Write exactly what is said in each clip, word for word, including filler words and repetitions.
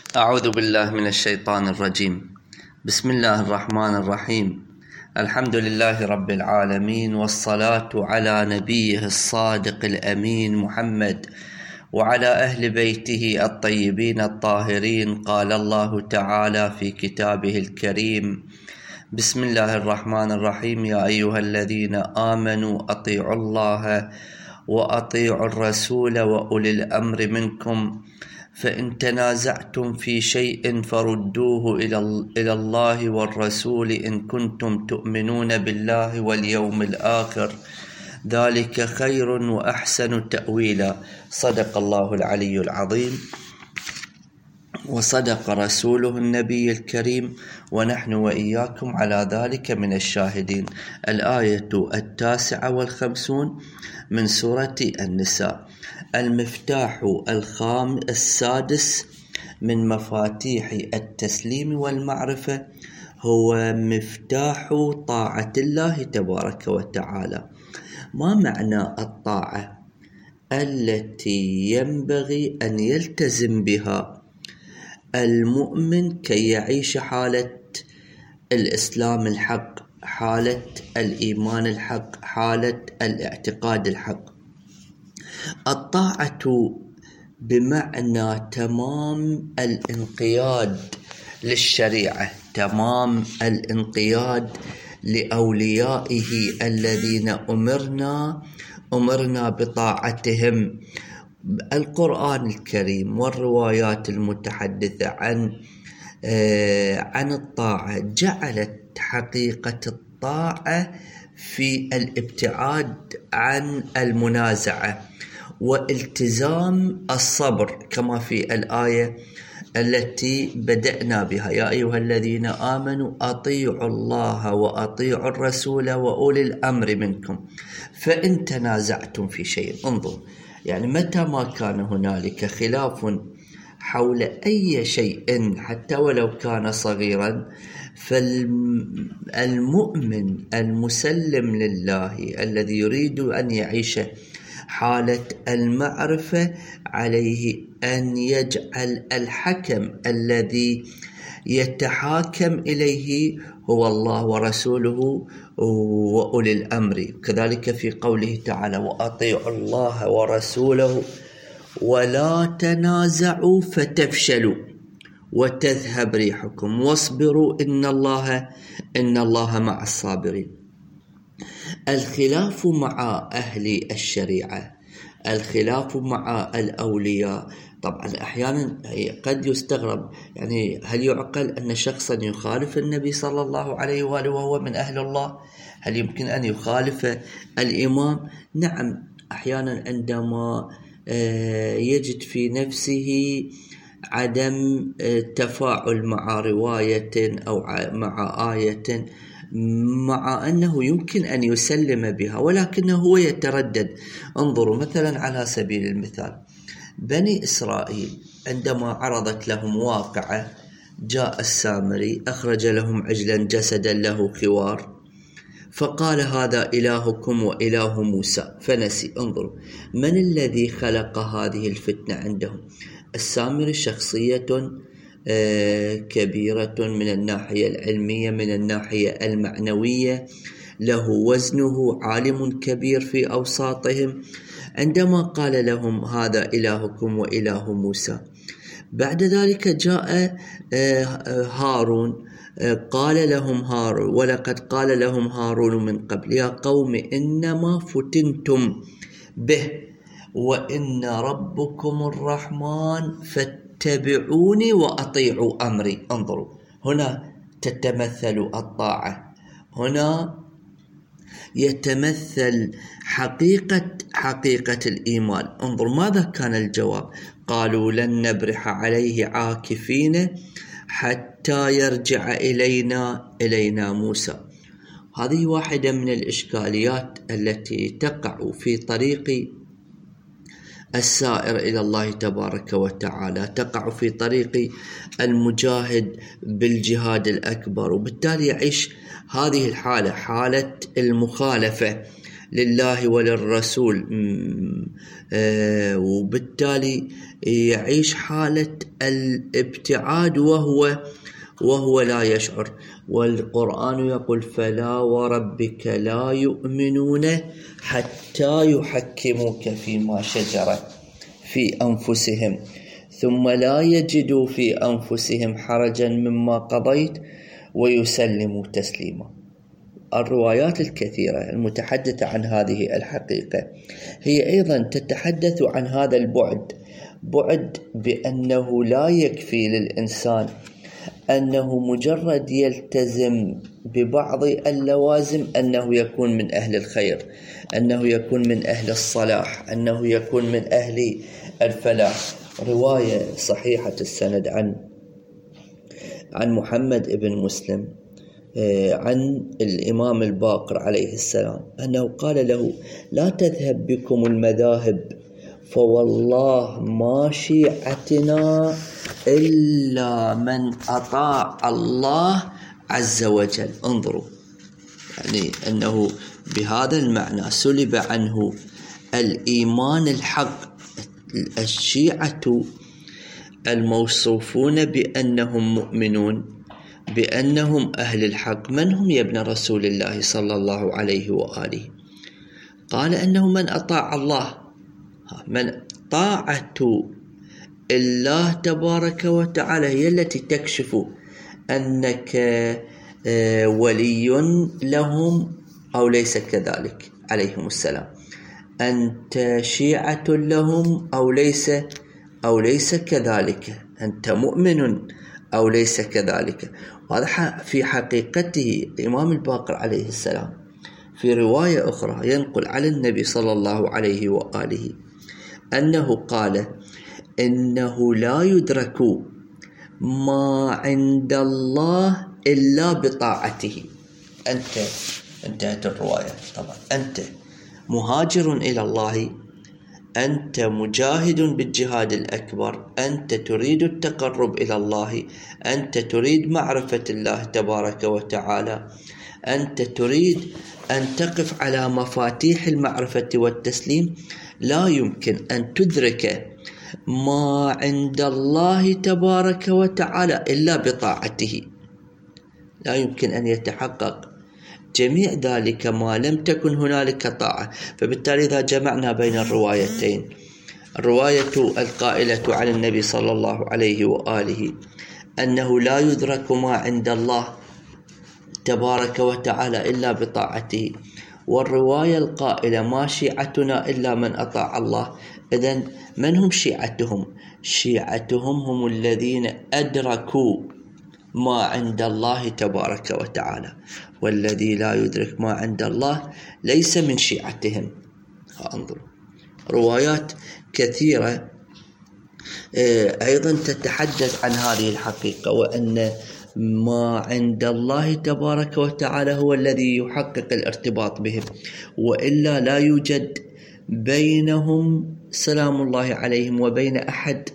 أعوذ بالله من الشيطان الرجيم. بسم الله الرحمن الرحيم. الحمد لله رب العالمين، والصلاة على نبيه الصادق الأمين محمد وعلى أهل بيته الطيبين الطاهرين. قال الله تعالى في كتابه الكريم: بسم الله الرحمن الرحيم. يا أيها الذين آمنوا أطيعوا الله وأطيعوا الرسول وأولي الأمر منكم، فإن تنازعتم في شيء فردوه إلى الله والرسول إن كنتم تؤمنون بالله واليوم الآخر، ذلك خير وأحسن تأويلا. صدق الله العلي العظيم وصدق رسوله النبي الكريم، ونحن وإياكم على ذلك من الشاهدين. الآية التاسعة والخمسون من سورة النساء. المفتاح الخام السادس من مفاتيح التسليم والمعرفة هو مفتاح طاعة الله تبارك وتعالى. ما معنى الطاعة التي ينبغي أن يلتزم بها المؤمن كي يعيش حالة الإسلام الحق، حالة الإيمان الحق، حالة الاعتقاد الحق؟ الطاعة بمعنى تمام الانقياد للشريعة، تمام الانقياد لأوليائه الذين أمرنا أمرنا بطاعتهم. القرآن الكريم والروايات المتحدثة عن عن الطاعة جعلت حقيقة الطاعة في الابتعاد عن المنازعة والتزام الصبر، كما في الآية التي بدأنا بها: يا أيها الذين آمنوا أطيعوا الله وأطيعوا الرسول وأولي الأمر منكم فإن تنازعتم في شيء. انظر، يعني متى ما كان هنالك خلاف حول أي شيء حتى ولو كان صغيرا، فالمؤمن المسلم لله الذي يريد أن يعيش حالة المعرفة عليه أن يجعل الحكم الذي يتحاكم إليه هو الله ورسوله وأولي الأمر. كذلك في قوله تعالى: وأطيعوا الله ورسوله ولا تنازعوا فتفشلوا وتذهب ريحكم واصبروا إن الله إن الله مع الصابرين. الخلاف مع أهل الشريعة، الخلاف مع الأولياء، طبعا أحيانا قد يستغرب، يعني هل يعقل أن شخصا يخالف النبي صلى الله عليه وآله وهو من أهل الله؟ هل يمكن أن يخالف الإمام؟ نعم، أحيانا عندما يجد في نفسه عدم تفاعل مع رواية أو مع آية، مع أنه يمكن أن يسلم بها ولكنه هو يتردد. انظروا مثلا على سبيل المثال بني إسرائيل عندما عرضت لهم واقعة، جاء السامري أخرج لهم عجلا جسدا له خوار فقال: هذا إلهكم وإله موسى، فنسي. انظروا من الذي خلق هذه الفتنة عندهم. السامري شخصية كبيرة من الناحية العلمية، من الناحية المعنوية، له وزنه، عالم كبير في أوساطهم. عندما قال لهم: هذا إلهكم وإله موسى، بعد ذلك جاء هارون قال لهم هارون: ولقد قال لهم هارون من قبل يا قوم إنما فتنتم به وإن ربكم الرحمن فاتبعوني وأطيعوا أمري. انظروا، هنا تتمثل الطاعة، هنا يتمثل حقيقة حقيقة الإيمان. انظر ماذا كان الجواب: قالوا لن نبرح عليه عاكفين حتى يرجع إلينا إلينا موسى. هذه واحدة من الإشكاليات التي تقع في طريق السائر إلى الله تبارك وتعالى، تقع في طريق المجاهد بالجهاد الأكبر، وبالتالي يعيش هذه الحالة، حالة المخالفة لله وللرسول، وبالتالي يعيش حالة الابتعاد وهو وهو لا يشعر. والقرآن يقول: فلا وربك لا يؤمنون حتى يحكموك فيما شجر في أنفسهم ثم لا يجدوا في أنفسهم حرجا مما قضيت ويسلموا تسليما. الروايات الكثيرة المتحدثة عن هذه الحقيقة هي أيضا تتحدث عن هذا البعد، بعد بأنه لا يكفي للإنسان أنه مجرد يلتزم ببعض اللوازم أنه يكون من أهل الخير، أنه يكون من أهل الصلاح، أنه يكون من أهل الفلاح. رواية صحيحة السند عن عن محمد بن مسلم عن الإمام الباقر عليه السلام أنه قال له: لا تذهب بكم المذاهب، فوالله ما شيعتنا إلا من أطاع الله عز وجل. انظروا، يعني أنه بهذا المعنى سلب عنه الإيمان الحق. الشيعة الموصوفون بأنهم مؤمنون، بأنهم أهل الحق، من هم يا ابن رسول الله صلى الله عليه وآله؟ قال أنه من أطاع الله، من طاعة الله تبارك وتعالى هي التي تكشف أنك ولي لهم أو ليس كذلك عليهم السلام، أنت شيعة لهم أو ليس أو ليس كذلك، أنت مؤمن أو ليس كذلك. وهذا في حقيقته الإمام الباقر عليه السلام في رواية أخرى ينقل على النبي صلى الله عليه وآله أنه قال: إنه لا يدرك ما عند الله إلا بطاعته. أنت انتهت الرواية. طبعا أنت مهاجر إلى الله، أنت مجاهد بالجهاد الأكبر، أنت تريد التقرب إلى الله، أنت تريد معرفة الله تبارك وتعالى، أنت تريد أن تقف على مفاتيح المعرفة والتسليم. لا يمكن أن تدرك ما عند الله تبارك وتعالى إلا بطاعته، لا يمكن أن يتحقق جميع ذلك ما لم تكن هنالك طاعة. فبالتالي إذا جمعنا بين الروايتين، الرواية القائلة عن النبي صلى الله عليه وآله أنه لا يدرك ما عند الله تبارك وتعالى إلا بطاعته، والرواية القائلة ما شيعتنا إلا من أطاع الله، إذن من هم شيعتهم؟ شيعتهم هم الذين أدركوا ما عند الله تبارك وتعالى، والذي لا يدرك ما عند الله ليس من شيعتهم. انظروا، روايات كثيرة أيضا تتحدث عن هذه الحقيقة، وأن ما عند الله تبارك وتعالى هو الذي يحقق الارتباط بهم، وإلا لا يوجد بينهم سلام الله عليهم وبين أحد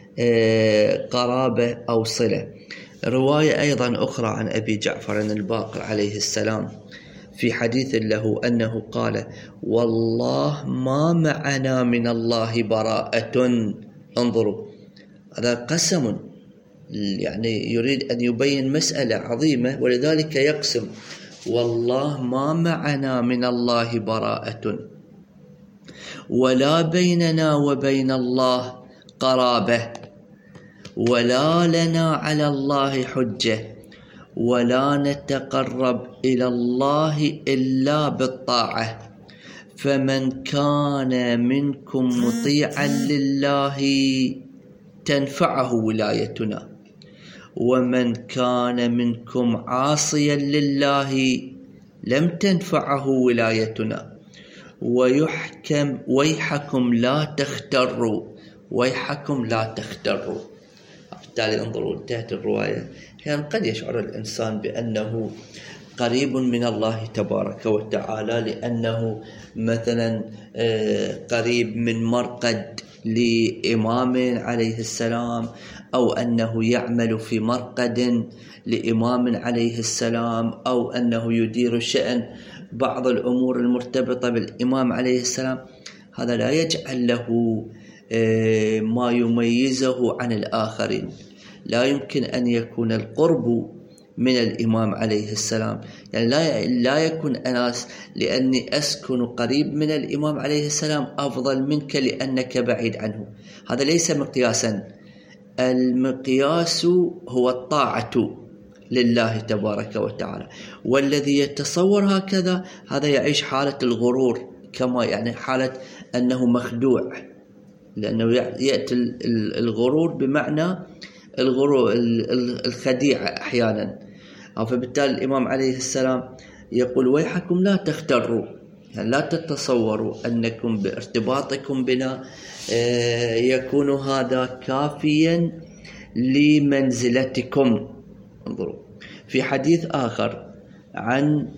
قرابة أو صلة. رواية أيضا أخرى عن أبي جعفر الباقر عليه السلام في حديث له أنه قال: والله ما معنا من الله براءة. انظروا، هذا قسم، يعني يريد أن يبين مسألة عظيمة، ولذلك يقسم: والله ما معنا من الله براءة، ولا بيننا وبين الله قرابة، ولا لنا على الله حجة، ولا نتقرب إلى الله إلا بالطاعة، فمن كان منكم مطيعا لله تنفعه ولايتنا، ومن كان منكم عاصيا لله لم تنفعه ولايتنا، ويحكم ويحكم لا تختروا، ويحكم لا تختروا. بالتالي انظروا، انتهت الرواية. يعني قد يشعر الإنسان بأنه قريب من الله تبارك وتعالى لأنه مثلا قريب من مرقد لإمام عليه السلام، أو أنه يعمل في مرقد لإمام عليه السلام، أو أنه يدير شأن بعض الأمور المرتبطة بالإمام عليه السلام، هذا لا يجعل له ما يميزه عن الآخرين. لا يمكن أن يكون القرب من الإمام عليه السلام، يعني لا لا يكون أنا لأني أسكن قريب من الإمام عليه السلام أفضل منك لأنك بعيد عنه. هذا ليس مقياسا. المقياس هو الطاعة لله تبارك وتعالى، والذي يتصور هكذا هذا يعيش حالة الغرور، كما يعني حالة أنه مخدوع، لأنه يأتي الغرور بمعنى الغرور الخديعة أحيانا. فبالتالي الإمام عليه السلام يقول ويحكم لا تختروا، يعني لا تتصوروا أنكم بارتباطكم بنا يكون هذا كافيا لمنزلتكم. انظروا في حديث آخر عن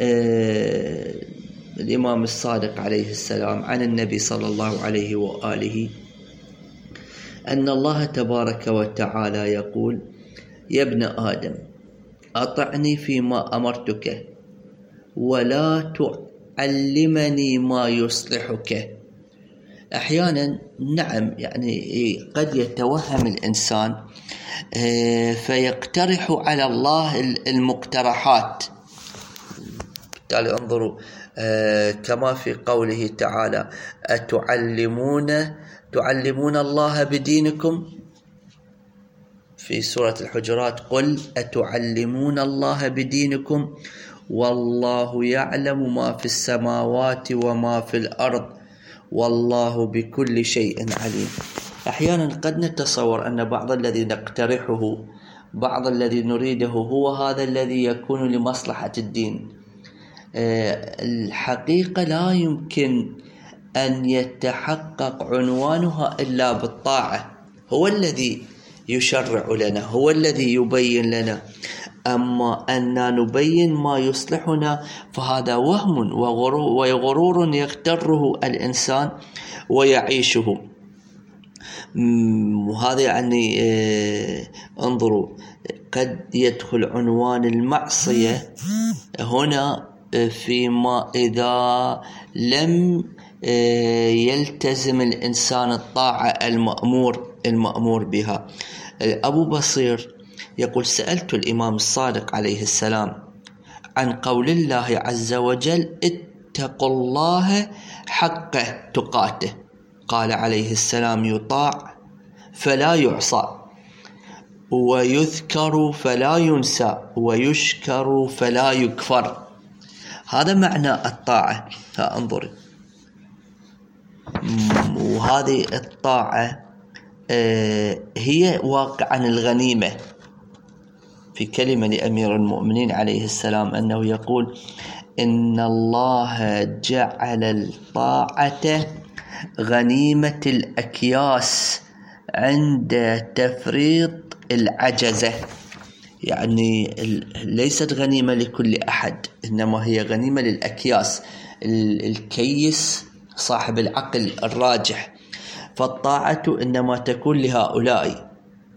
الإمام الصادق عليه السلام عن النبي صلى الله عليه وآله أن الله تبارك وتعالى يقول يا ابن آدم أطعني فيما أمرتك ولا تعلمني ما يصلحك. أحيانا نعم يعني قد يتوهم الإنسان فيقترح على الله المقترحات. بالتالي انظروا كما في قوله تعالى أتعلمون تعلمون الله بدينكم، في سورة الحجرات قل أتعلمون الله بدينكم والله يعلم ما في السماوات وما في الأرض والله بكل شيء عليم. أحيانا قد نتصور أن بعض الذي نقترحه، بعض الذي نريده هو هذا الذي يكون لمصلحة الدين. الحقيقة لا يمكن أن يتحقق عنوانها إلا بالطاعة. هو الذي يشرع لنا، هو الذي يبين لنا، أما أن نبين ما يصلحنا فهذا وهم وغرور يغتره الإنسان ويعيشه. وهذا يعني انظروا قد يدخل عنوان المعصية هنا فيما إذا لم يلتزم الإنسان الطاعة المأمور المأمور بها. أبو بصير يقول سألت الإمام الصادق عليه السلام عن قول الله عز وجل اتقوا الله حق تقاته، قال عليه السلام يطاع فلا يعصى ويذكر فلا ينسى ويشكر فلا يكفر. هذا معنى الطاعة. انظر، وهذه الطاعة هي واقعا الغنيمة. في كلمة لأمير المؤمنين عليه السلام أنه يقول إن الله جعل الطاعة غنيمة الأكياس عند تفريط العجزة. يعني ليست غنيمة لكل أحد، إنما هي غنيمة للأكياس، الكيس صاحب العقل الراجح. فالطاعة إنما تكون لهؤلاء،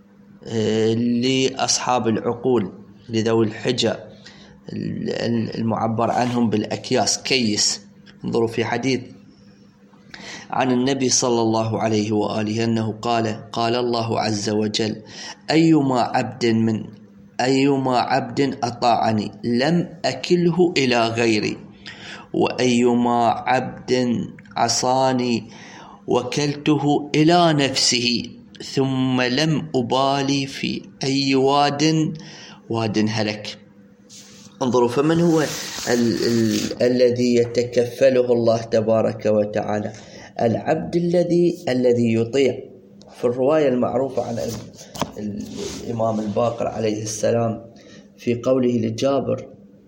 لأصحاب العقول، لذوي الحجة المعبر عنهم بالأكياس كيس. انظروا في حديث عن النبي صلى الله عليه وآله أنه قال قال الله عز وجل أيما عبد من أيما عبد أطاعني لم أكله إلى غيري وأيما عبد عصاني وكلته إلى نفسه ثم لم أبالي في أي واد واد هلك. انظروا فمن هو ال ال الذي يتكفله الله تبارك وتعالى؟ العبد الذي الذي يطيع. في الرواية المعروفة عن الإمام الباقر عليه السلام في قوله لجابر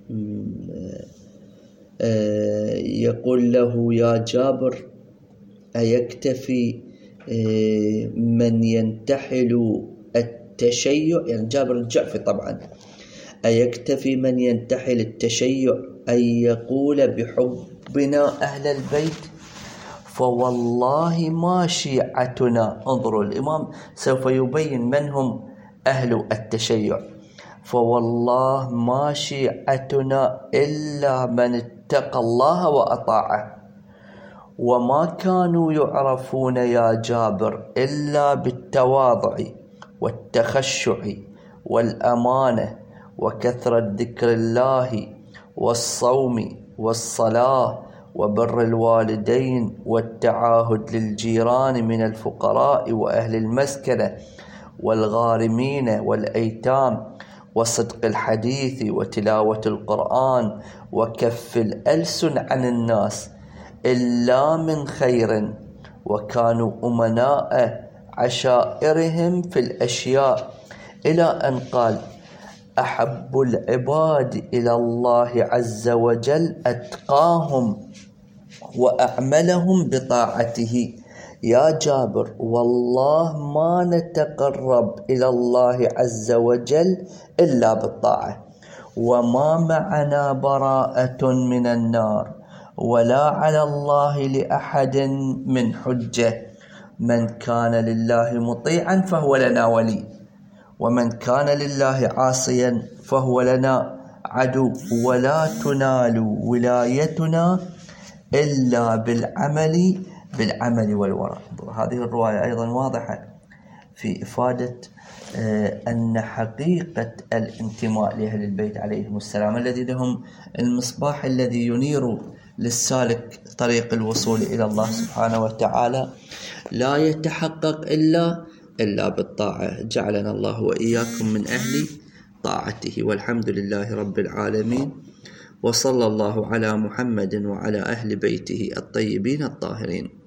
يقول له يا جابر أيكتفي من ينتحل التشيع، يعني جابر الجعفي طبعا، أيكتفي من ينتحل التشيع أن يقول بحبنا أهل البيت فوالله ما شيعتنا. انظروا الإمام سوف يبين من هم أهل التشيع. فوالله ما شيعتنا إلا من اتقى الله وأطاعه. وما كانوا يعرفون يا جابر إلا بالتواضع والتخشع والأمانة وكثرة ذكر الله والصوم والصلاة وبر الوالدين والتعاهد للجيران من الفقراء وأهل المسكنة والغارمين والأيتام وصدق الحديث وتلاوة القرآن وكف الألسن عن الناس إلا من خير، وكانوا أمناء عشائرهم في الأشياء، إلى أن قال: أحب العباد إلى الله عز وجل أتقاهم وأعملهم بطاعته. يا جابر، والله ما نتقرب إلى الله عز وجل إلا بالطاعة، وما معنا براءة من النار ولا على الله لأحد من حجة. من كان لله مطيعا فهو لنا ولي، ومن كان لله عاصيا فهو لنا عدو، ولا تنال ولايتنا إلا بالعمل بالعمل والورع. هذه الرواية أيضا واضحة في إفادة أن حقيقة الانتماء لأهل البيت عليهم السلام الذي لهم المصباح الذي ينير للسالك طريق الوصول إلى الله سبحانه وتعالى لا يتحقق إلا إلا بالطاعة. جعلنا الله وإياكم من أهل طاعته، والحمد لله رب العالمين، وصلى الله على محمد وعلى أهل بيته الطيبين الطاهرين.